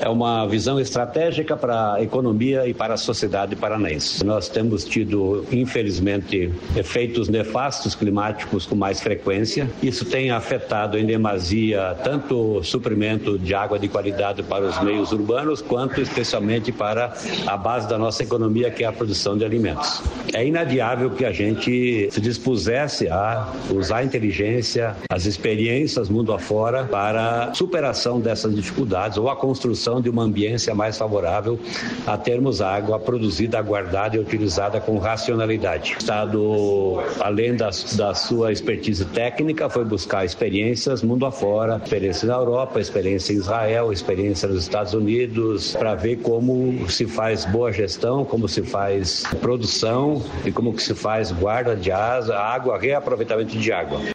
É uma visão estratégica para a economia e para a sociedade paranaense. Nós temos tido, infelizmente, efeitos nefastos climáticos com mais frequência. Isso tem afetado em demasia tanto o suprimento de água de qualidade para os meios urbanos, quanto especialmente para a base da nossa economia, que é a produção de alimentos. É inadiável que a gente se dispusesse a usar a inteligência, as experiências mundo afora para a superação dessas dificuldades ou a construção de uma ambiência mais favorável a termos água produzida, guardada e utilizada com racionalidade. O Estado, além da sua expertise técnica, foi buscar experiências mundo afora, experiência na Europa, experiência em Israel, experiência nos Estados Unidos, para ver como se faz boa gestão, como se faz produção e como que se faz guarda de água, reaproveitamento de água.